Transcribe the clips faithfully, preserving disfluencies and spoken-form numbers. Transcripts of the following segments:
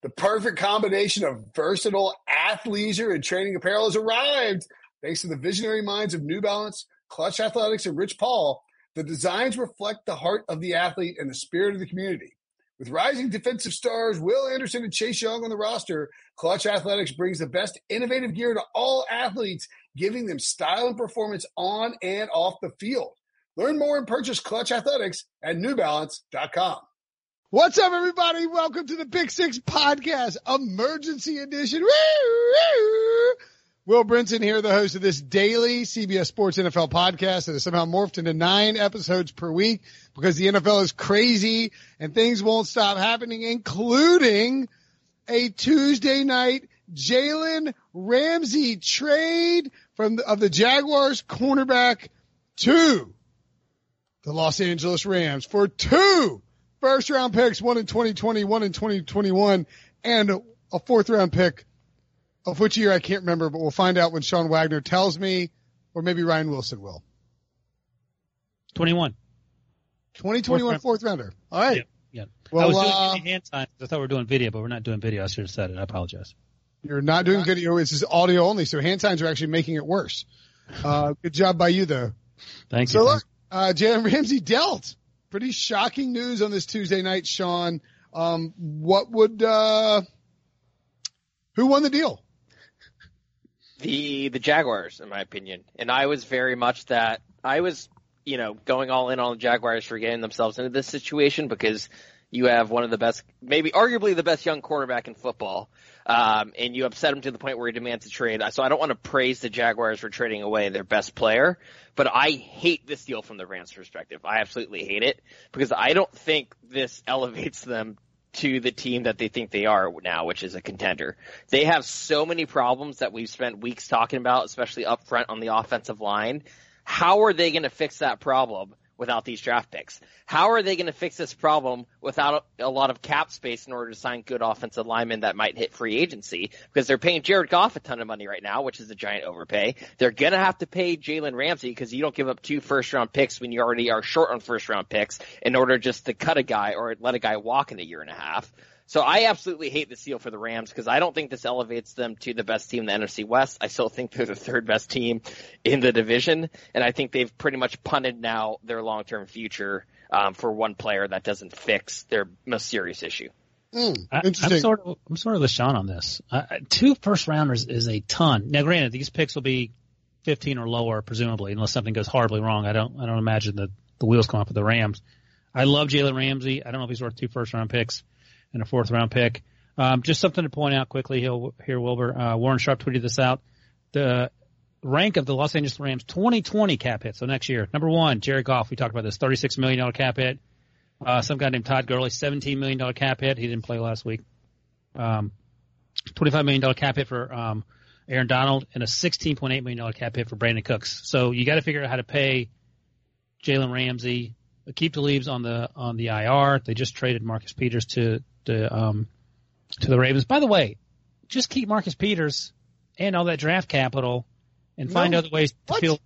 The perfect combination of versatile athleisure and training apparel has arrived. Thanks to the visionary minds of New Balance, Clutch Athletics, and Rich Paul, the designs reflect the heart of the athlete and the spirit of the community. With rising defensive stars Will Anderson and Chase Young on the roster, Clutch Athletics brings the best innovative gear to all athletes, giving them style and performance on and off the field. Learn more and purchase Clutch Athletics at new balance dot com. What's up, everybody? Welcome to the Pick Six Podcast, Emergency Edition. Woo, woo. Will Brinson here, the host of this daily C B S Sports N F L podcast that has somehow morphed into nine episodes per week because the N F L is crazy and things won't stop happening, including a Tuesday night Jalen Ramsey trade from the, of the Jaguars cornerback to the Los Angeles Rams for two first round picks, one in twenty twenty, one in twenty twenty-one, and a fourth round pick, of which year I can't remember, but we'll find out when Sean Wagner tells me, or maybe Ryan Wilson will. twenty-one. twenty twenty-one fourth, fourth rounder. All right. Yeah. yeah. Well, I was doing uh, hand signs. I thought we were doing video, but we're not doing video. I should have said it. I apologize. You're not doing video. This is audio only, so hand signs are actually making it worse. Uh, good job by you, though. Thank so you. So look, uh, Jalen Ramsey dealt. Pretty shocking news on this Tuesday night, Sean. Um, what would, uh, who won the deal? The, the Jaguars, in my opinion. And I was very much that, I was, you know, going all in on the Jaguars for getting themselves into this situation because you have one of the best, maybe arguably the best young quarterback in football. Um, and you upset him to the point where he demands a trade. So I don't want to praise the Jaguars for trading away their best player, but I hate this deal from the Rams' perspective. I absolutely hate it because I don't think this elevates them to the team that they think they are now, which is a contender. They have so many problems that we've spent weeks talking about, especially up front on the offensive line. How are they going to fix that problem without these draft picks? How are they going to fix this problem without a, a lot of cap space in order to sign good offensive linemen that might hit free agency? Because they're paying Jared Goff a ton of money right now, which is a giant overpay. They're going to have to pay Jalen Ramsey because you don't give up two first-round picks when you already are short on first-round picks in order just to cut a guy or let a guy walk in a year and a half. So I absolutely hate this deal for the Rams because I don't think this elevates them to the best team in the N F C West. I still think they're the third best team in the division, and I think they've pretty much punted now their long-term future um, for one player that doesn't fix their most serious issue. Mm, I, interesting. I'm sort of, I'm sort of with Sean on this. Uh, two first-rounders is a ton. Now, granted, these picks will be fifteen or lower, presumably, unless something goes horribly wrong. I don't, I don't imagine that the wheels come off with the Rams. I love Jalen Ramsey. I don't know if he's worth two first-round picks and a fourth round pick. Um, just something to point out quickly here, Wilbur. Uh, Warren Sharp tweeted this out. The rank of the Los Angeles Rams twenty twenty cap hit, so next year. Number one, Jared Goff. We talked about this, thirty-six million dollars cap hit. Uh, some guy named Todd Gurley, seventeen million dollars cap hit. He didn't play last week. Um, twenty-five million dollars cap hit for um, Aaron Donald and a sixteen point eight million dollars cap hit for Brandon Cooks. So you got to figure out how to pay Jalen Ramsey. Keep the leaves on the on the I R. They just traded Marcus Peters to to um to the Ravens. By the way, just keep Marcus Peters and all that draft capital and find no. other ways to what? feel.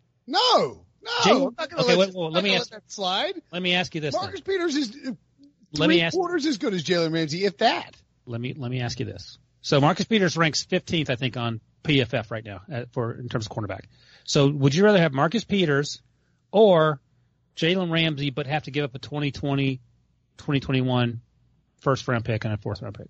No, no, Jay, I'm not going okay, to let, well, let me ask, let that slide. Let me ask you this. Marcus then. Peters is three let me ask, quarters as good as Jalen Ramsey, if that. Let me let me ask you this. So Marcus Peters ranks fifteenth, I think, on P F F right now at, for in terms of cornerback. So would you rather have Marcus Peters or Jalen Ramsey, but have to give up a twenty twenty, twenty twenty-one first round pick and a fourth round pick?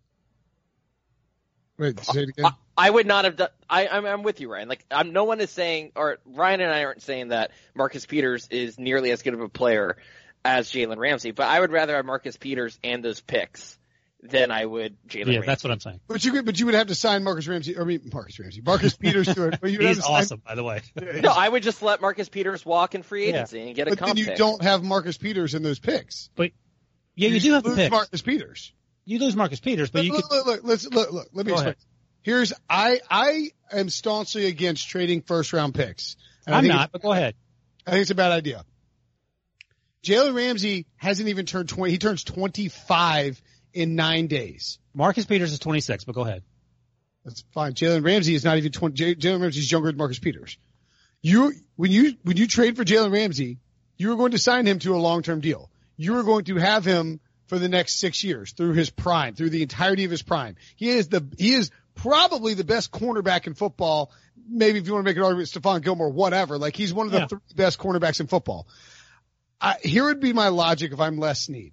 Wait, say it again. I, I would not have done. I, I'm, I'm with you, Ryan. Like, I'm, no one is saying, or Ryan and I aren't saying that Marcus Peters is nearly as good of a player as Jalen Ramsey, but I would rather have Marcus Peters and those picks than I would Jalen Yeah, Ramsey. that's what I'm saying. But you could, but you would have to sign Marcus Ramsey. I mean, Marcus Ramsey, Marcus Peters to it. But you would have He's to sign, awesome, by the way. No, I would just let Marcus Peters walk in free Yeah. agency and get a But comp then you pick. don't have Marcus Peters in those picks. But yeah, you, do have the lose pick. Marcus Peters. You lose Marcus Peters, but Look, you look, could. look, look, let's, look, look, let me Go explain. ahead. Here's, I, I am staunchly against trading first round picks. And I I'm think not, but go ahead. I think it's a bad idea. Jalen Ramsey hasn't even turned twenty. He turns twenty-five in nine days. Marcus Peters is twenty-six, but go ahead. That's fine. Jalen Ramsey is not even twenty. J- Jalen Ramsey is younger than Marcus Peters. You, when you, when you trade for Jalen Ramsey, you were going to sign him to a long-term deal. You were going to have him for the next six years through his prime, through the entirety of his prime. He is the, he is probably the best cornerback in football. Maybe if you want to make an argument, Stephon Gilmore, whatever. Like he's one of the yeah. three best cornerbacks in football. I, here would be my logic if I'm Les Snead.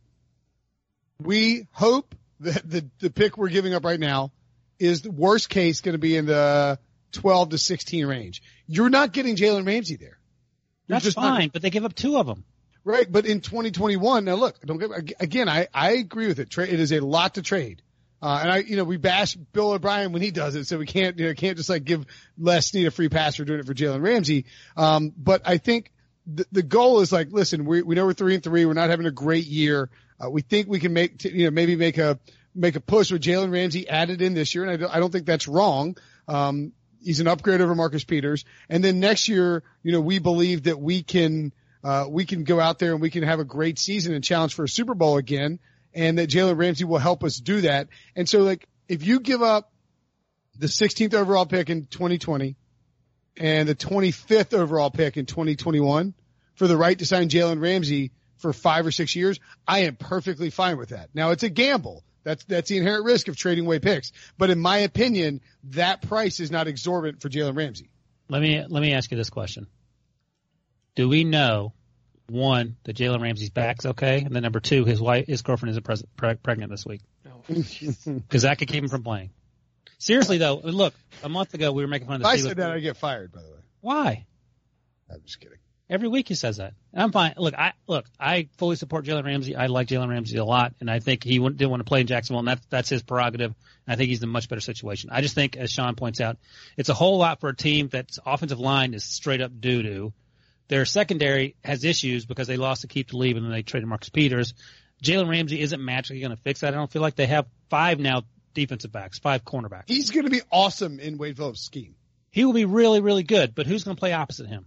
We hope that the, the pick we're giving up right now is the worst case going to be in the twelve to sixteen range. You're not getting Jalen Ramsey there. You're That's just fine, not, but they give up two of them. Right, but in twenty twenty-one, now look, don't get, again, I, I agree with it. It is a lot to trade. Uh, and I, you know, we bash Bill O'Brien when he does it, so we can't, you know, can't just like give Les Snead a free pass for doing it for Jalen Ramsey. Um, but I think the, the goal is like, listen, we, we know we're three and three. We're not having a great year. Uh, we think we can make, t- you know, maybe make a, make a push with Jalen Ramsey added in this year. And I don't, I don't think that's wrong. Um, he's an upgrade over Marcus Peters. And then next year, you know, we believe that we can, uh, we can go out there and we can have a great season and challenge for a Super Bowl again. And that Jalen Ramsey will help us do that. And so, like, if you give up the sixteenth overall pick in twenty twenty and the twenty-fifth overall pick in twenty twenty-one for the right to sign Jalen Ramsey for five or six years, I am perfectly fine with that. Now, it's a gamble. That's that's the inherent risk of trading away picks. But in my opinion, that price is not exorbitant for Jalen Ramsey. Let me let me ask you this question: do we know? One, that Jalen Ramsey's back's okay, and then number two, his wife, his girlfriend isn't pres- pre- pregnant this week, because that could keep him from playing. Seriously though, look, a month ago we were making fun of the If Steelers. I said that, I'd get fired. By the way, why? I'm just kidding. Every week he says that. I'm fine. Look, I look, I fully support Jalen Ramsey. I like Jalen Ramsey a lot, and I think he didn't want to play in Jacksonville, and that's that's his prerogative. And I think he's in a much better situation. I just think, as Sean points out, it's a whole lot for a team that's offensive line is straight up doo doo. Their secondary has issues because they lost to Keith to leave and then they traded Marcus Peters. Jalen Ramsey isn't magically going to fix that. I don't feel like they have five now defensive backs, five cornerbacks. He's going to be awesome in Wade Phillips' scheme. He will be really, really good, but who's going to play opposite him?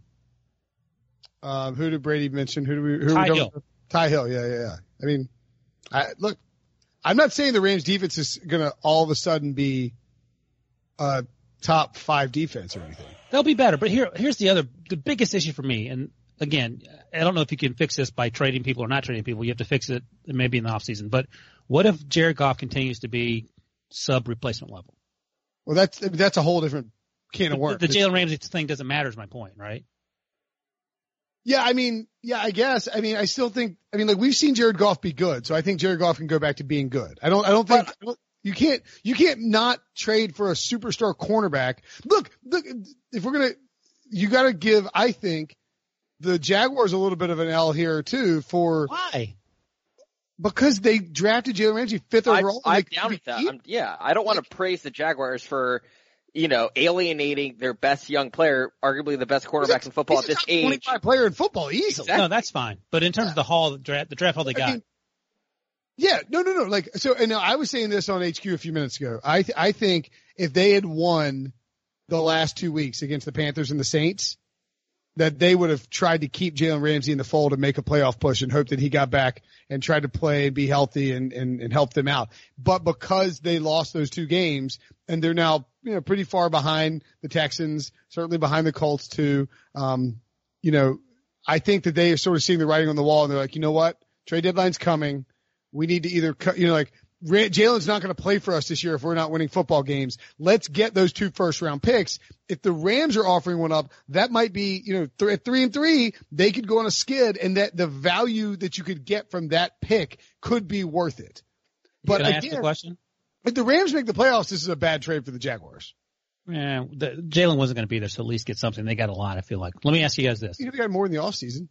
Um, who did Brady mention? Who do we? Who Ty we going Hill. with? Ty Hill. Yeah, yeah, yeah. I mean, I look. I'm not saying the Rams defense is going to all of a sudden be a top five defense or anything. They'll be better, but here, here's the other, the biggest issue for me, and again, I don't know if you can fix this by trading people or not trading people. You have to fix it maybe in the offseason. But what if Jared Goff continues to be sub-replacement level? Well, that's that's a whole different can of worms. The, the Jalen Ramsey thing doesn't matter is my point, right? Yeah, I mean, yeah, I guess. I mean, I still think. I mean, like we've seen Jared Goff be good, so I think Jared Goff can go back to being good. I don't. I don't think. I don't, You can't, you can't not trade for a superstar cornerback. Look, look, if we're going to, you got to give, I think, the Jaguars a little bit of an L here too for. Why? Because they drafted Jalen Ramsey fifth overall. I, I'm down with that. I'm, yeah. I don't want to praise the Jaguars for, you know, alienating their best young player, arguably the best quarterback in football at this age. twenty-five player in football easily. Exactly. No, that's fine. But in terms of the haul, the draft, the draft haul they got. I mean, Yeah, no, no, no. Like, so, and I was saying this on H Q a few minutes ago. I, th- I think if they had won the last two weeks against the Panthers and the Saints, that they would have tried to keep Jalen Ramsey in the fold and make a playoff push and hope that he got back and tried to play and be healthy and, and, and help them out. But because they lost those two games and they're now, you know, pretty far behind the Texans, certainly behind the Colts too. Um, you know, I think that they are sort of seeing the writing on the wall and they're like, you know what? Trade deadline's coming. We need to either cut, you know, like Jalen's not going to play for us this year if we're not winning football games. Let's get those two first round picks. If the Rams are offering one up, that might be, you know, th- at three and three, they could go on a skid and that the value that you could get from that pick could be worth it. But Can I again, ask the question? If the Rams make the playoffs, this is a bad trade for the Jaguars. Yeah, the, Jalen wasn't going to be there, so at least get something. They got a lot, I feel like. Let me ask you guys this. You could have got more in the offseason.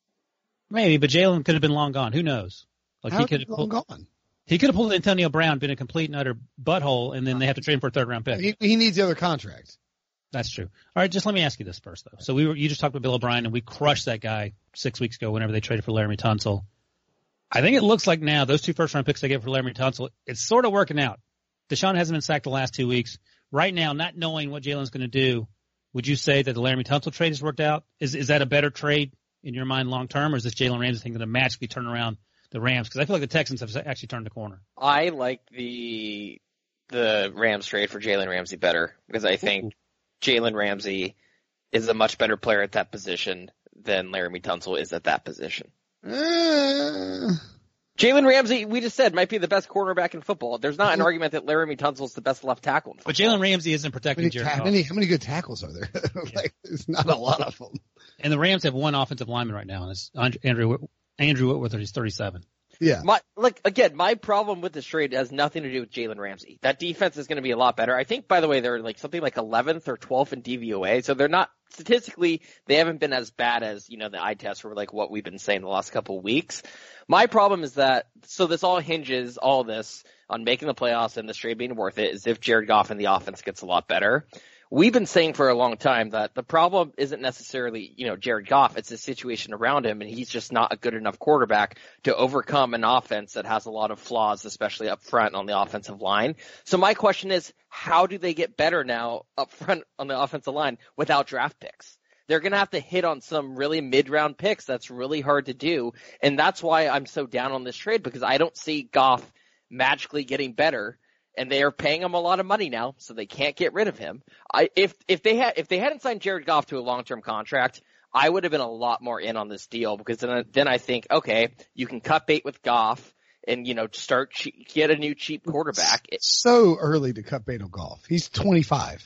Maybe, but Jalen could have been long gone. Who knows? Like How he could have long pulled, gone? He could have pulled Antonio Brown, been a complete and utter butthole, and then they have to trade him for a third round pick. He, he needs the other contract. That's true. All right, just let me ask you this first, though. So we were, you just talked about Bill O'Brien, and we crushed that guy six weeks ago whenever they traded for Laramie Tunsil. I think it looks like now those two first round picks they get for Laramie Tunsil, it's sort of working out. Deshaun hasn't been sacked the last two weeks. Right now, not knowing what Jalen's going to do, would you say that the Laramie Tunsil trade has worked out? Is is that a better trade in your mind long term, or is this Jalen Ramsey thing going to magically turn around the Rams? Because I feel like the Texans have actually turned the corner. I like the the Rams trade for Jalen Ramsey better because I think Jalen Ramsey is a much better player at that position than Laramie Tunsil is at that position. Uh, Jalen Ramsey, we just said, might be the best cornerback in football. There's not an argument that Laramie Tunsil's the best left tackle in football. But Jalen Ramsey isn't protecting Jared Goff. How many, how many good tackles are there? like, there's not a lot of them. And the Rams have one offensive lineman right now, and it's Andrew Andrew Whitworth. He's thirty-seven. Yeah. My, like, again, my problem with this trade has nothing to do with Jalen Ramsey. That defense is going to be a lot better. I think, by the way, they're like something like eleventh or twelfth in D V O A, so they're not, statistically, they haven't been as bad as, you know, the eye test or like what we've been saying the last couple of weeks. My problem is that, so this all hinges, all this, on making the playoffs and this trade being worth it, is if Jared Goff and the offense gets a lot better. We've been saying for a long time that the problem isn't necessarily, you know, Jared Goff. It's the situation around him, and he's just not a good enough quarterback to overcome an offense that has a lot of flaws, especially up front on the offensive line. So my question is, how do they get better now up front on the offensive line without draft picks? They're going to have to hit on some really mid-round picks. That's really hard to do, and that's why I'm so down on this trade, because I don't see Goff magically getting better. And they are paying him a lot of money now, so they can't get rid of him. I, if if they had if they hadn't signed Jared Goff to a long term contract, I would have been a lot more in on this deal, because then then I think, okay, you can cut bait with Goff and, you know, start che- get a new cheap quarterback. It's so early to cut bait on Goff. He's twenty-five.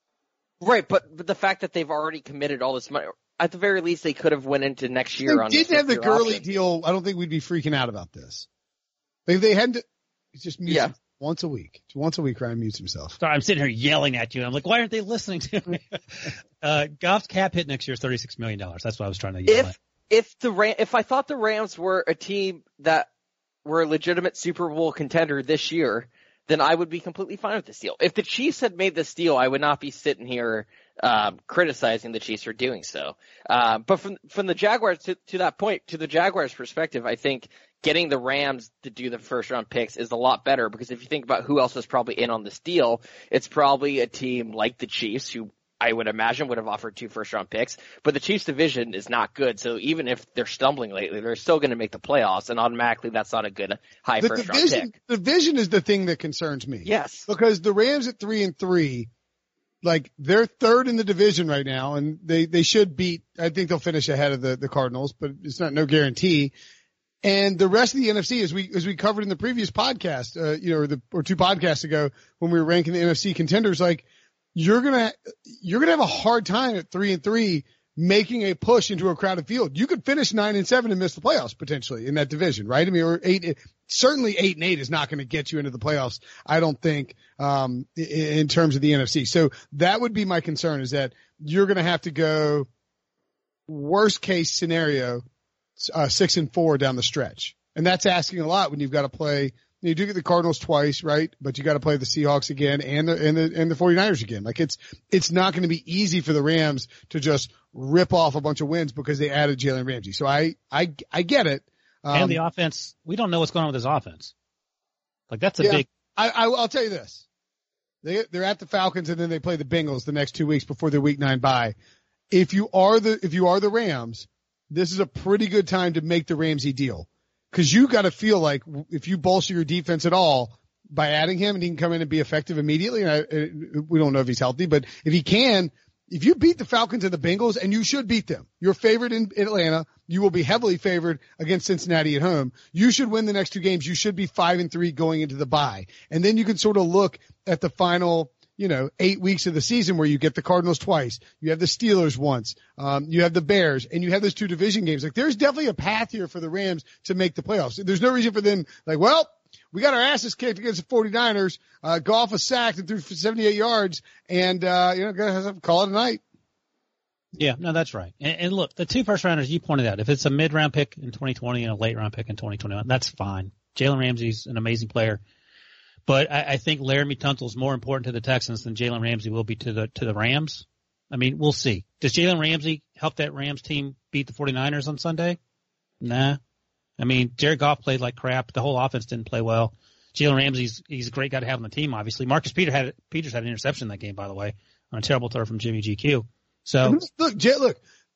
Right, but, but the fact that they've already committed all this money, at the very least, they could have went into next year. They on didn't have the Gurley option. deal. I don't think we'd be freaking out about this. If they hadn't, it's just music. Yeah. Once a week. Once a week, Ryan mutes himself. Sorry, I'm sitting here yelling at you. I'm like, why aren't they listening to me? uh, Goff's cap hit next year is thirty-six million dollars. That's what I was trying to yell If at. if the Ram, if I thought the Rams were a team that were a legitimate Super Bowl contender this year, then I would be completely fine with this deal. If the Chiefs had made this deal, I would not be sitting here um, criticizing the Chiefs for doing so. Uh, but from from the Jaguars to, to that point, to the Jaguars' perspective, I think getting the Rams to do the first round picks is a lot better, because if you think about who else is probably in on this deal, it's probably a team like the Chiefs, who I would imagine would have offered two first round picks, but the Chiefs division is not good. So even if they're stumbling lately, they're still going to make the playoffs, and automatically that's not a good high The first division, round pick. the division is the thing that concerns me. Yes. Because the Rams at three and three, like, they're third in the division right now, and they, they should beat, I think they'll finish ahead of the, the Cardinals, but it's not no guarantee. And the rest of the N F C, as we, as we covered in the previous podcast, uh, you know, or the, or two podcasts ago when we were ranking the N F C contenders, like, you're gonna, you're gonna have a hard time at three and three making a push into a crowded field. You could finish nine and seven and miss the playoffs potentially in that division, right? I mean, or eight, certainly eight and eight is not going to get you into the playoffs. I don't think, um, in, in terms of the N F C. So that would be my concern, is that you're going to have to go worst case scenario, uh, six and four down the stretch. And that's asking a lot when you've got to play. You do get the Cardinals twice, right? But you got to play the Seahawks again and the, and the, and the 49ers again. Like, it's, it's not going to be easy for the Rams to just rip off a bunch of wins because they added Jalen Ramsey. So I, I, I get it. Um, and the offense, we don't know what's going on with his offense. Like, that's a yeah, big. I, I, I'll tell you this. They, they're at the Falcons, and then they play the Bengals the next two weeks before their week nine bye. If you are the, if you are the Rams, this is a pretty good time to make the Ramsey deal. Cause you gotta feel like if you bolster your defense at all by adding him, and he can come in and be effective immediately. And I, we don't know if he's healthy, but if he can, if you beat the Falcons and the Bengals, and you should beat them, you're favored in Atlanta. You will be heavily favored against Cincinnati at home. You should win the next two games. You should be five and three going into the bye. And then you can sort of look at the final, you know, eight weeks of the season where you get the Cardinals twice. You have the Steelers once. Um, you have the Bears, and you have those two division games. Like, there's definitely a path here for the Rams to make the playoffs. There's no reason for them, like, well, we got our asses kicked against the 49ers. Uh, Goff was sacked and threw for seventy-eight yards, and, uh, you know, gotta have to call it a night. Yeah, no, that's right. And, and look, the two first rounders you pointed out, if it's a mid round pick in twenty twenty and a late round pick in twenty twenty-one, that's fine. Jalen Ramsey's an amazing player. But I, I think Laramie Tunsil is more important to the Texans than Jalen Ramsey will be to the to the Rams. I mean, we'll see. Does Jalen Ramsey help that Rams team beat the 49ers on Sunday? Nah. I mean, Jared Goff played like crap. The whole offense didn't play well. Jalen Ramsey's he's a great guy to have on the team, obviously. Marcus Peters had Peters had an interception in that game, by the way, on a terrible throw from Jimmy G Q. So look, Jay, look,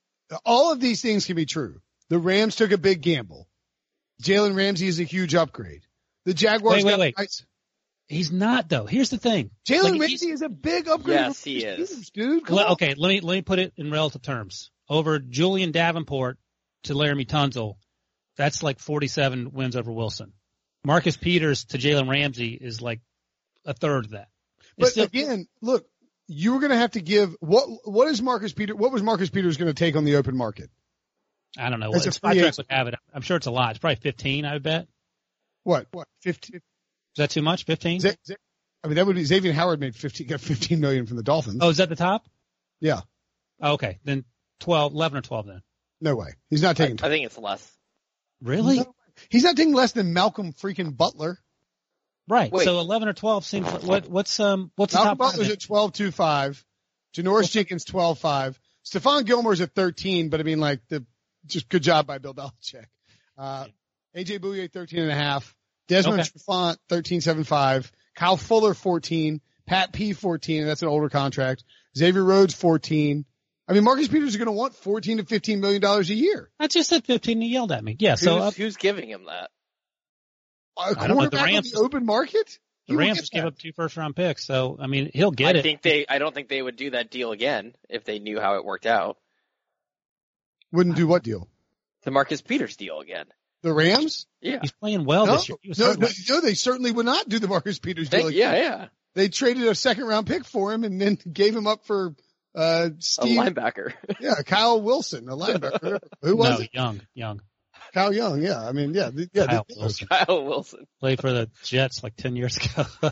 all of these things can be true. The Rams took a big gamble. Jalen Ramsey is a huge upgrade. The Jaguars wait, wait, got wait. nice. He's not, though. Here's the thing. Jalen like, Ramsey is a big upgrade. Yes, he is. Teams, dude. Come well, on. okay, let me let me put it in relative terms. Over Julian Davenport to Laramie Tunsil, That's like forty-seven wins over Wilson. Marcus Peters to Jalen Ramsey is like a third of that. It's But still, again, look, you were going to have to give what? What is Marcus Peters? What was Marcus Peters going to take on the open market? I don't know. As a It's free Spotrac agent. would have it. I'm sure it's a lot. It's probably fifteen, I would bet. What? What? Fifteen? Is that too much? fifteen? Z- Z- I mean, that would be Xavier Howard made fifteen, got fifteen million from the Dolphins. Oh, is that the top? Yeah. Oh, okay. Then twelve, eleven or twelve then. No way. He's not I, taking. I think it's less. Really? No. He's not taking less than Malcolm freaking Butler. Right. Wait. So eleven or twelve seems like, what, what's, um, what's the Malcolm top Butler's five? at twelve two five. Janoris Jenkins twelve five. Stephon Gilmore's at thirteen, but I mean, like, the just good job by Bill Belichick. Uh, A J Bouye thirteen and a half. Desmond Okay. Trufant thirteen seven five. Kyle Fuller fourteen. Pat P fourteen, and that's an older contract. Xavier Rhodes fourteen. I mean, Marcus Peters is going to want fourteen to fifteen million dollars a year. I just said fifteen and he yelled at me. Yeah. So who's, uh, who's giving him that? A I don't know, the quarterback on Rams- the open market? He the will Rams get just gave that. up two first round picks. So, I mean, he'll get I it. think they. I don't think they would do that deal again if they knew how it worked out. Wouldn't do what deal? The Marcus Peters deal again. The Rams? Yeah. He's playing well No, this year. He was no, hurt no, last- no, they certainly would not do the Marcus Peters deal. They- yeah, again. yeah. They traded a second round pick for him and then gave him up for uh A Steve. linebacker. Yeah, Kyle Wilson, a linebacker. Who was no, it? Young, Young. Kyle Young. Yeah, I mean, yeah, the- yeah. Kyle the- Wilson. Kyle Wilson. Played for the Jets like ten years ago.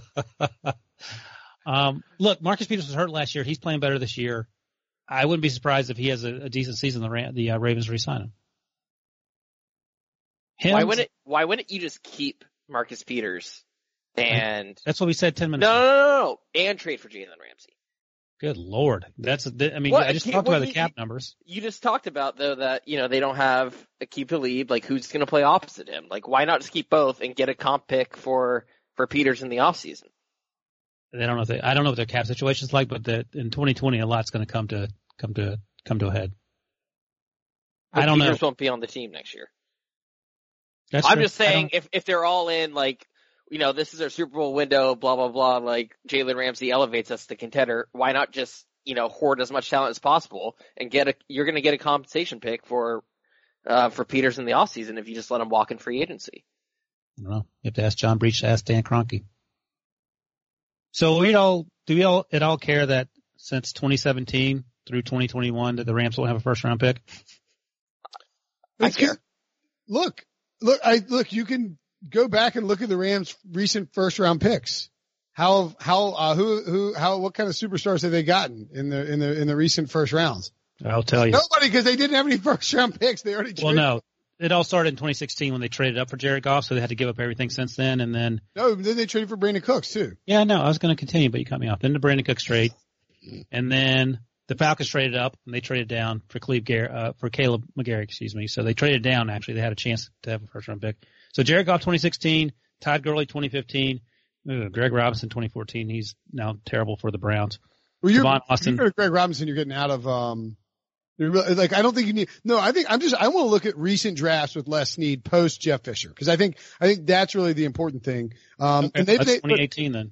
um, look, Marcus Peters was hurt last year. He's playing better this year. I wouldn't be surprised if he has a, a decent season. The Ra- the uh, Ravens re-sign him. Him. Why wouldn't Why wouldn't you just keep Marcus Peters and That's what we said ten no, minutes no, ago. no, no, no, and trade for Jalen Ramsey? Good Lord. That's, a, I mean, What? I just Okay, talked what about do the you- cap numbers. You just talked about though that you know they don't have Aqib Talib. Like who's going to play opposite him? Like why not just keep both and get a comp pick for for Peters in the offseason? They don't know if they, I don't know what their cap situation's like, but the, in twenty twenty, a lot's going to come to, come to, come to a head. I don't know. Peters won't be on the team next year. That's I'm true. just I saying don't- if if they're all in like you know this is our Super Bowl window, blah blah blah. Like Jalen Ramsey elevates us to contender. Why not just you know hoard as much talent as possible and get a you're going to get a compensation pick for uh for Peters in the offseason if you just let him walk in free agency. I don't know. You have to ask John Breach to ask Dan Kroenke. So we all, do we all at all care that since twenty seventeen through twenty twenty-one that the Rams won't have a first round pick? I It's care. just- Look, look, I look. You can go back and look at the Rams' recent first round picks. How how uh, who who how what kind of superstars have they gotten in the in the in the recent first rounds? I'll tell you. Nobody, because they didn't have any first round picks. They already Well, traded. no. It all started in twenty sixteen when they traded up for Jared Goff, so they had to give up everything since then. And then, No, then they traded for Brandon Cooks too. yeah, no, I was going to continue, but you cut me off. Then the Brandon Cooks trade, and then the Falcons traded up and they traded down for Cleve Gar- uh, for Caleb McGarry, excuse me. So they traded down. Actually, they had a chance to have a first round pick. So Jared Goff twenty sixteen, Todd Gurley twenty fifteen, uh, Greg Robinson twenty fourteen. He's now terrible for the Browns. Well, you're, Devon Austin. you're Greg Robinson. You're getting out of um. you're really- Like I don't think you need. No, I think I'm just. I want to look at recent drafts with Les Snead post Jeff Fisher because I think I think that's really the important thing. Um, Okay, and they, that's they twenty eighteen then,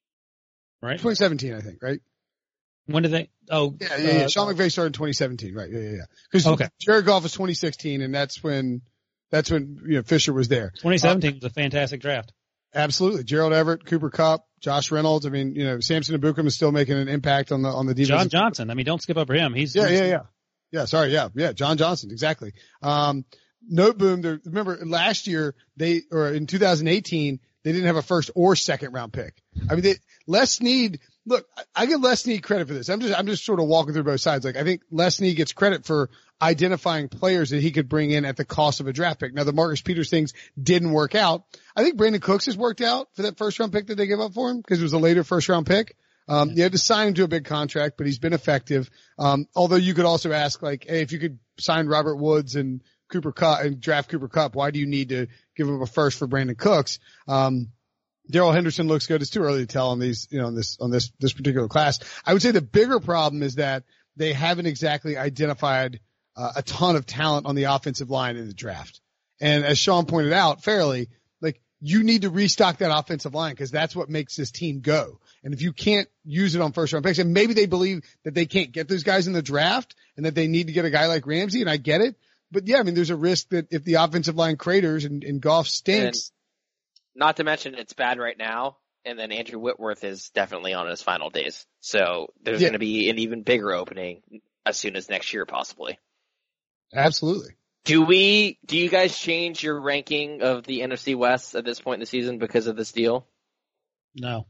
right? twenty seventeen, I think, right? When did they? Oh, Yeah, yeah, yeah. uh, Sean McVay started in twenty seventeen, right? Yeah, yeah, yeah. Because Okay. Jared Goff was twenty sixteen, and that's when that's when you know Fisher was there. twenty seventeen was a fantastic draft. Absolutely, Gerald Everett, Cooper Kupp, Josh Reynolds. I mean, you know, Samson Ibukam is still making an impact on the on the defense. John Johnson. I mean, don't skip over him. He's Yeah, he's- yeah, yeah. Yeah, sorry, yeah, yeah, John Johnson, exactly. Um, Note boom. There, remember last year they, or in two thousand eighteen, they didn't have a first or second round pick. I mean, they, Les Snead, look, I, I give Les Snead credit for this. I'm just, I'm just sort of walking through both sides. Like, I think Les Snead gets credit for identifying players that he could bring in at the cost of a draft pick. Now, the Marcus Peters things didn't work out. I think Brandon Cooks has worked out for that first round pick that they gave up for him because it was a later first round pick. Um, you had to sign him to a big contract, but he's been effective. Um, although you could also ask, like, hey, if you could sign Robert Woods and Cooper Kupp and draft Cooper Kupp, why do you need to give him a first for Brandon Cooks? Um, Darrell Henderson looks good. It's too early to tell on these, you know, on this, on this, this particular class. I would say the bigger problem is that they haven't exactly identified uh, a ton of talent on the offensive line in the draft. And as Sean pointed out fairly, like, you need to restock that offensive line because that's what makes this team go. And if you can't use it on first round picks, and maybe they believe that they can't get those guys in the draft and that they need to get a guy like Ramsey, and I get it, but yeah, I mean, there's a risk that if the offensive line craters and, and Goff stinks. And not to mention it's bad right now. And then Andrew Whitworth is definitely on his final days. So there's Yeah. going to be an even bigger opening as soon as next year, possibly. Absolutely. Do we, do you guys change your ranking of the N F C West at this point in the season because of this deal? No.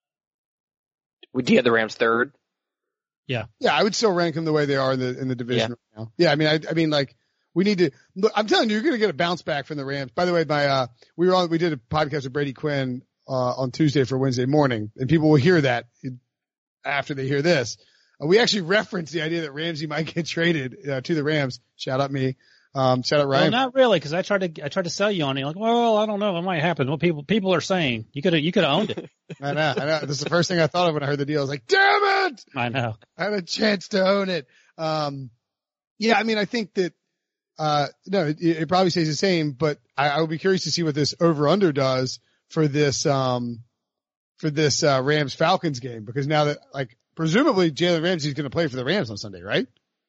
Would you have the Rams third? Yeah, I would still rank them the way they are in the in the division yeah. right now. Yeah, I mean, I, I mean, like we need to. Look, I'm telling you, you're going to get a bounce back from the Rams. By the way, my uh, we were on, we did a podcast with Brady Quinn uh, on Tuesday for Wednesday morning, and people will hear that after they hear this. Uh, we actually referenced the idea that Ramsey might get traded uh, to the Rams. Shout out me. Um, shout out Ryan. Well, not really, because I tried to I tried to sell you on it. Like, well, I don't know, it might happen. Well, people people are saying you could have you could have owned it. I know, I know. This is the first thing I thought of when I heard the deal. I was like, damn it! I know. I had a chance to own it. Um, yeah, I mean, I think that uh, no, it, it probably stays the same, but I, I would be curious to see what this over under does for this um for this uh, Rams Falcons game, because now that like presumably Jalen Ramsey is going to play for the Rams on Sunday, right?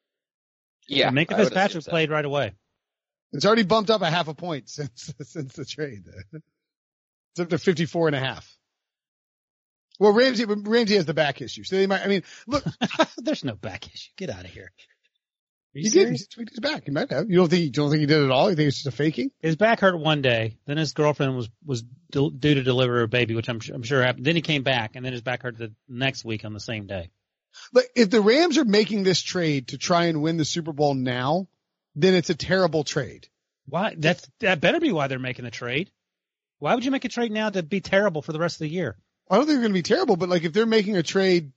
Yeah, Minka Fitzpatrick so. played right away. It's already bumped up a half a point since since the trade. It's up to fifty-four and a half. Well, Ramsey Ramsey has the back issue, so they might. I mean, look, there's no back issue. Get out of here. He did. He tweaked his back. He might have. You don't think? You don't think he did it all? You think it's just a faking? His back hurt one day. Then his girlfriend was was due to deliver a baby, which I'm I'm sure happened. Then he came back, and then his back hurt the next week on the same day. But if the Rams are making this trade to try and win the Super Bowl now, then it's a terrible trade. Why? That's, that better be why they're making the trade. Why would you make a trade now to be terrible for the rest of the year? I don't think they're going to be terrible, but like if they're making a trade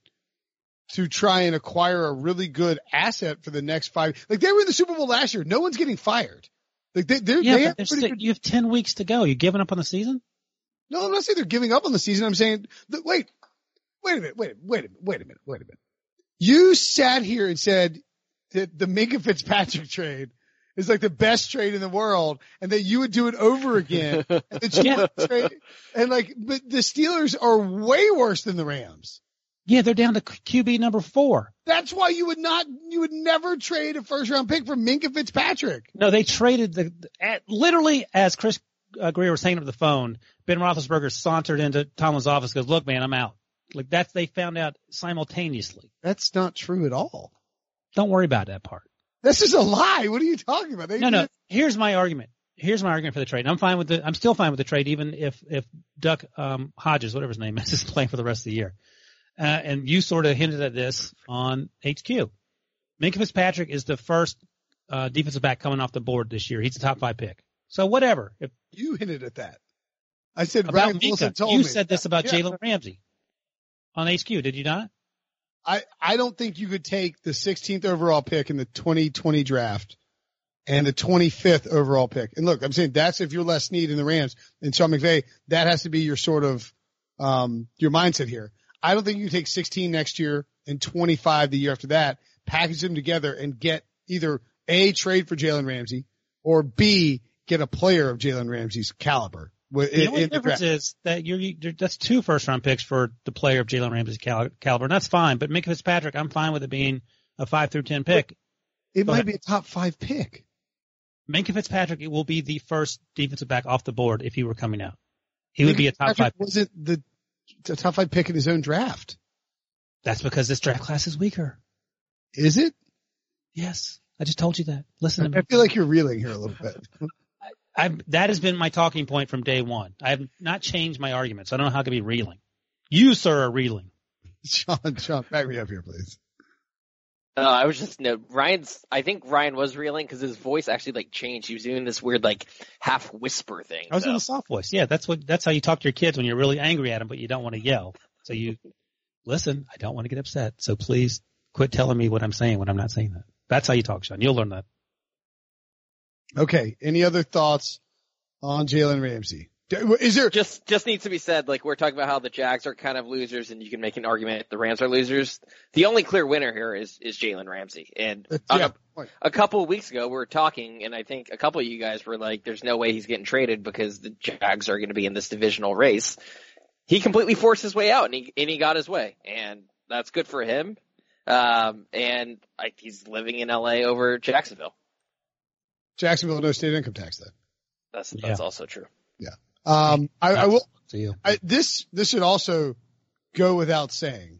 to try and acquire a really good asset for the next five, like they were in the Super Bowl last year. No one's getting fired. Like they, they're, yeah, they have still, good... you have ten weeks to go. You giving up on the season? No, I'm not saying they're giving up on the season. I'm saying, that, wait, wait a minute, wait, wait a minute, wait a minute, wait a minute. You sat here and said that the Minka Fitzpatrick trade is like the best trade in the world, and that you would do it over again. And that you yeah. would trade, and like, but the Steelers are way worse than the Rams. Yeah, they're down to Q B number four. That's why you would not, you would never trade a first round pick for Minka Fitzpatrick. No, they traded the, at, literally as Chris uh, Greer was saying over the phone, Ben Roethlisberger sauntered into Tomlin's office and goes, look, man, I'm out. Like that's, they found out simultaneously. That's not true at all. Don't worry about that part. This is a lie. What are you talking about? They no, no. Here's my argument. Here's my argument for the trade. I'm fine with the, I'm still fine with the trade, even if, if Duck, um, Hodges, whatever his name is, is playing for the rest of the year. Uh, and you sort of hinted at this on H Q. Minka Fitzpatrick is the first, uh, defensive back coming off the board this year. He's a top five pick. So whatever. If you hinted at that. I said, about Ryan Minka. Wilson told you me. You said this about yeah. Jalen Ramsey on H Q, did you not? I, I don't think you could take the sixteenth overall pick in the twenty twenty draft and the twenty-fifth overall pick. And look, I'm saying that's if you're Les Snead in the Rams and Sean McVay, that has to be your sort of, um, your mindset here. I don't think you can take sixteen next year and twenty-five the year after that, package them together and get either A, trade for Jalen Ramsey, or B, get a player of Jalen Ramsey's caliber. The only difference is that you're, you're that's two first round picks for the player of Jalen Ramsey's cal- caliber, and that's fine. But Minka Fitzpatrick, I'm fine with it being a five through ten pick. It Go might ahead. be a top five pick. Minka Fitzpatrick, it will be the first defensive back off the board if he were coming out. He would be a top five. Was it the, the top five pick in his own draft? That's because this draft class is weaker. Is it? Yes, I just told you that. Listen to me. I feel like you're reeling here a little bit. I've, that has been my talking point from day one. I have not changed my arguments. I don't know how I could be reeling. You, sir, are reeling. Sean, Sean, back me up here, please. Uh, I was just no Ryan's. I think Ryan was reeling because his voice actually like changed. He was doing this weird like half whisper thing. I was so. in a soft voice. Yeah, that's what. That's how you talk to your kids when you're really angry at them, but you don't want to yell. So you listen. I don't want to get upset. So please quit telling me what I'm saying when I'm not saying that. That's how you talk, Sean. You'll learn that. Okay. Any other thoughts on Jalen Ramsey? Is there just just needs to be said? Like we're talking about how the Jags are kind of losers, and you can make an argument that the Rams are losers. The only clear winner here is is Jalen Ramsey. And yeah, a, a couple of weeks ago, we were talking, and I think a couple of you guys were like, "There's no way he's getting traded because the Jags are going to be in this divisional race." He completely forced his way out, and he and he got his way, and that's good for him. Um, and I, he's living in L A over Jacksonville. Jacksonville, no state income tax then. That's that's Yeah. also true. Yeah. Um, I, I will. To you. I, this this should also go without saying,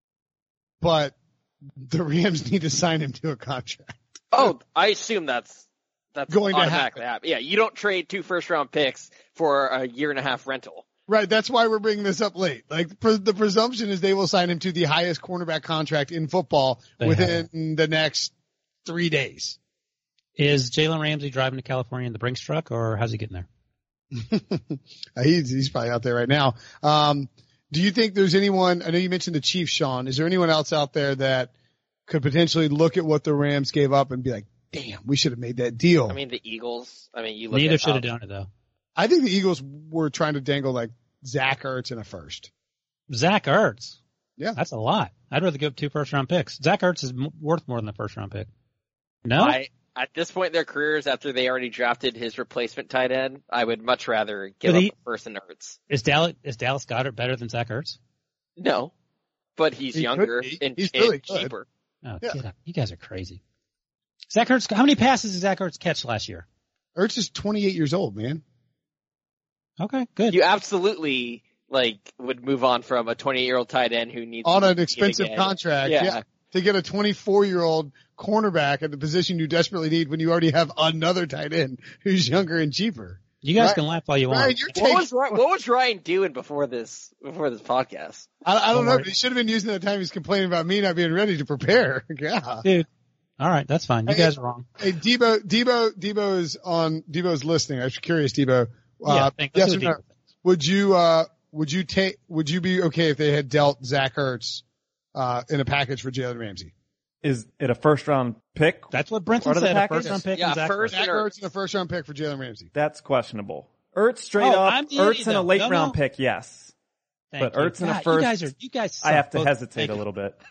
but the Rams need to sign him to a contract. Oh, I assume that's that's Going to automatically happen. Yeah, you don't trade two first round picks for a year and a half rental. Right. That's why we're bringing this up late. Like pre- the presumption is they will sign him to the highest cornerback contract in football They within the next three days. Is Jalen Ramsey driving to California in the Brinks truck, or how's he getting there? he's, he's probably out there right now. Um, do you think there's anyone, I know you mentioned the Chiefs, Sean, is there anyone else out there that could potentially look at what the Rams gave up and be like, damn, we should have made that deal? I mean, the Eagles. I mean, you look Neither at should have how- done it though. I think the Eagles were trying to dangle like Zach Ertz in a first. Zach Ertz. Yeah. That's a lot. I'd rather give up two first round picks. Zach Ertz is m- worth more than a first round pick. No? I, at this point in their careers, after they already drafted his replacement tight end, I would much rather give But up he- a first and Ertz. Is Dallas, is Dallas Goddard better than Zach Ertz? No, but he's He younger could be. and, He's and really good. cheaper. Oh, Yeah. get up. You guys are crazy. Zach Ertz, how many passes did Zach Ertz catch last year? Ertz is twenty-eight years old, man. Okay, good. You absolutely like would move on from a twenty-year-old tight end who needs On to an get expensive again. contract. Yeah. Yeah. To get a twenty-four-year-old cornerback at the position you desperately need when you already have another tight end who's younger and cheaper. You guys Right. can laugh all you Ryan, want. you're What taking, was Ryan, what was Ryan doing before this before this podcast? I, I don't Don't know, worry. but he should have been using that time he's complaining about me not being ready to prepare. Yeah. Dude. All right, that's fine. You Hey, guys are wrong. Hey, Debo, Debo, Debo is on, Debo's listening. I'm curious, Debo. Yeah, Uh, thank- yes let's or do no? Debo. Would you, uh, would you take, would you be okay if they had dealt Zach Ertz, uh, in a package for Jalen Ramsey? Is it a first round pick? That's what Brinson Part of the said. A package? first round pick Yeah, and Zach first- Ertz. Zach Ertz. Ertz and a first round pick for Jalen Ramsey. That's questionable. Ertz straight Oh, up. I'm the Ertz idiot, and a though. late No, round no. pick, yes. Thank But you. Ertz in a God, first- You guys are, you guys suck. I have to Both- hesitate thank a you. little bit.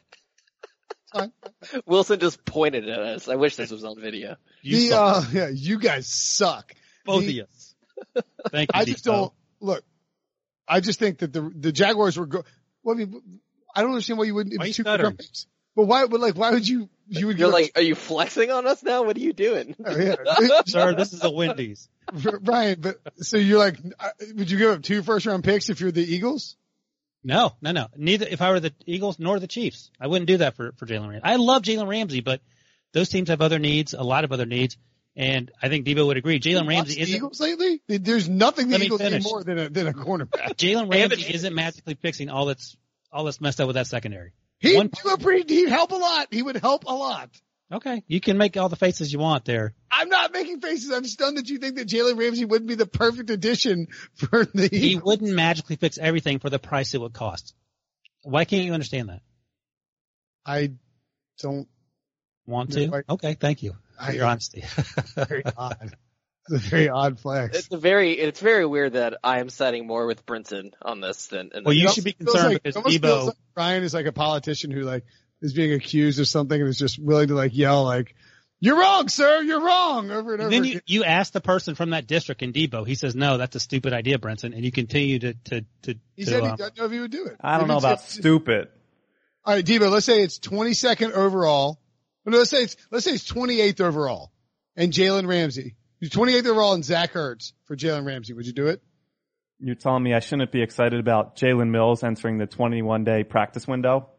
Wilson just pointed at us. I wish this was on video. You the, suck. uh, yeah, you guys suck. Both the- of you. Thank you. I just Debo. don't look. I just think that the the Jaguars were go. Well, I mean, I don't understand why you wouldn't. Why it's you two stuttering? picks. But why? But like, why would you? You would You're give like, are you flexing on us now? What are you doing? up, yeah. Sir, this is a Wendy's. Brian. But so you're like, uh, would you give up two first round picks if you're the Eagles? No, no, no. Neither. If I were the Eagles nor the Chiefs, I wouldn't do that for for Jalen Ramsey. I love Jalen Ramsey, but those teams have other needs, a lot of other needs, and I think Debo would agree. Jalen Watch Ramsey the isn't. Eagles lately. There's nothing the Let me Eagles need finish. more than a than a cornerback. Jalen And the Ramsey Chiefs. isn't magically fixing all that's all that's messed up with that secondary. He'd One- do a pretty. He'd help a lot. He would help a lot. Okay, you can make all the faces you want there. I'm not making faces. I'm stunned that you think that Jalen Ramsey wouldn't be the perfect addition for the He Eagles. wouldn't magically fix everything for the price it would cost. Why can't you understand that? I don't. Want No, to? I- Okay, thank you for I- your honesty. Very odd. It's a very odd flex. It's a very, it's very weird that I am siding more with Brinson on this than. And Well, you It should be almost feels concerned like- because it almost feels Debo. like Brian is like a politician who like is being accused of something and is just willing to like yell like, "You're wrong, sir. You're wrong," over and over Then again. you, you ask the person from that district in Debo. He says, no, that's a stupid idea, Brinson. And you continue to, to, to, He to, said he um, doesn't know if he would do it. I don't Maybe know about it's- stupid. All right, Debo. Let's say it's twenty-second overall. No, let's say it's let's say it's twenty-eighth overall, and Jalen Ramsey. twenty-eighth overall and Zach Ertz for Jalen Ramsey. Would you do it? You're telling me I shouldn't be excited about Jalen Mills entering the twenty-one day practice window?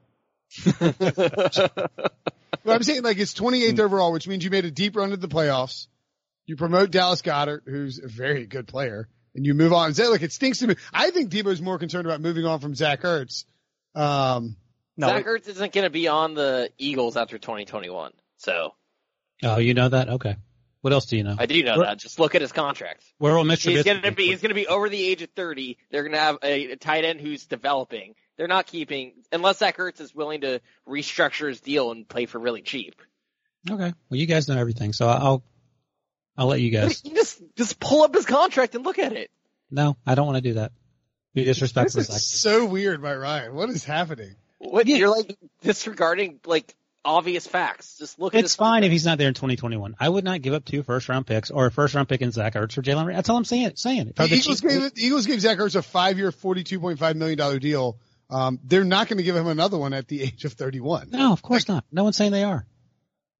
But I'm saying like it's twenty-eighth overall, which means you made a deep run to the playoffs. You promote Dallas Goedert, who's a very good player, and you move on. Zach, like it stinks to me. I think Debo's more concerned about moving on from Zach Ertz. Um, No, Zach it- Ertz isn't going to be on the Eagles after twenty twenty-one. So oh, you know that? Okay. What else do you know? I do know Where- that. Just look at his contract. Where will Mister He's Trubisky going to be, he's going to be over the age of thirty. They're going to have a, a tight end who's developing. They're not keeping, unless Zach Ertz is willing to restructure his deal and play for really cheap. Okay. Well, you guys know everything, so I'll, I'll let you guys. You just, just pull up his contract and look at it. No, I don't want to do that. You this disrespectful. is so weird by Ryan. What is happening? What, Yeah. You're like disregarding like obvious facts. Just look at It's his fine contract. if he's not there in twenty twenty-one. I would not give up two first round picks or a first round pick in Zach Ertz or Jalen Ramsey. That's all I'm saying. Saying if The I'm the Eagles Chiefs- gave it, the Eagles gave Zach Ertz a five-year, forty-two point five million dollars deal. Um, they're not going to give him another one at the age of thirty-one. No, of course not. No one's saying they are.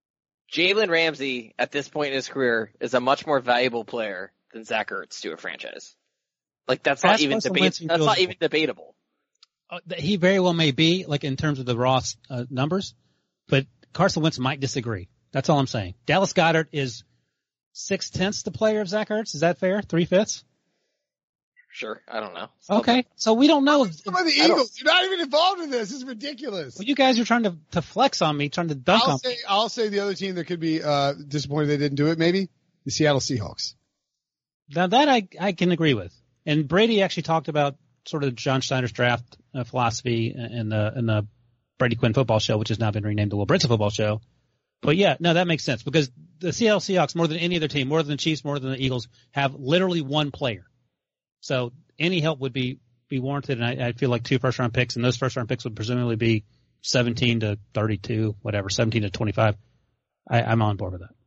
Jalen Ramsey at this point in his career is a much more valuable player than Zach Ertz to a franchise. Like that's not That's even Russell debate. Wentz and That's Fields not is- even debatable. Uh, he very well may be, like in terms of the raw uh, numbers, but Carson Wentz might disagree. That's all I'm saying. Dallas Goedert is six tenths the player of Zach Ertz. Is that fair? Three fifths? Sure, I don't know. Still Okay, so we don't know. If, Some of the I don't- Eagles, you're not even involved in this. This is ridiculous. well, you guys are trying to, to flex on me, trying to dunk I'll on say, me. I'll say the other team that could be uh, disappointed they didn't do it, maybe the Seattle Seahawks. Now that I I can agree with. And Brady actually talked about sort of John Schneider's draft uh, philosophy in the in the Brady Quinn football show, which has now been renamed the Will Brinson football show. But yeah, no, that makes sense because the Seattle Seahawks, more than any other team, more than the Chiefs, more than the Eagles, have literally one player. So any help would be be warranted, and I, I feel like two first round picks, and those first round picks would presumably be seventeen to thirty-two, whatever, seventeen to twenty-five. I, I'm on board with that.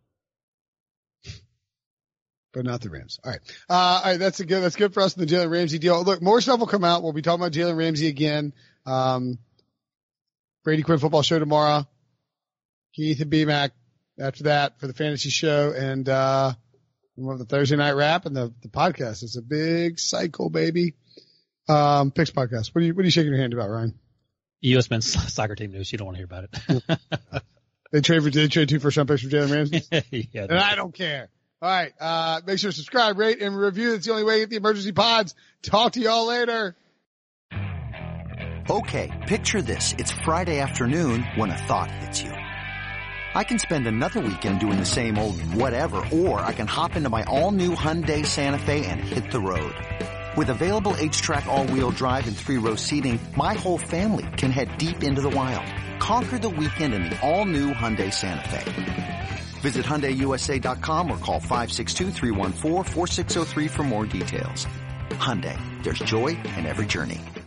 But not the Rams. All right. Uh, all right. That's a good, that's good for us in the Jalen Ramsey deal. Look, more stuff will come out. We'll be talking about Jalen Ramsey again. Um, Brady Quinn football show tomorrow. Keith and B-Mac after that for the fantasy show. And, uh, we'll have the Thursday night wrap and the, the podcast. It's a big cycle, baby. Um, Picks podcast. What are you, what are you shaking your hand about, Ryan? U S men's soccer team news. You don't want to hear about it. They trade for, they trade two first round picks for Jalen Ramsey. yeah, And I don't care. All right. Uh, make sure to subscribe, rate, and review. That's the only way to get the emergency pods. Talk to y'all later. Okay, picture this. It's Friday afternoon when a thought hits you. I can spend another weekend doing the same old whatever, or I can hop into my all-new Hyundai Santa Fe and hit the road. With available H-Track all-wheel drive and three-row seating, my whole family can head deep into the wild. Conquer the weekend in the all-new Hyundai Santa Fe. Visit Hyundai U S A dot com or call five six two, three one four, four six zero three for more details. Hyundai, there's joy in every journey.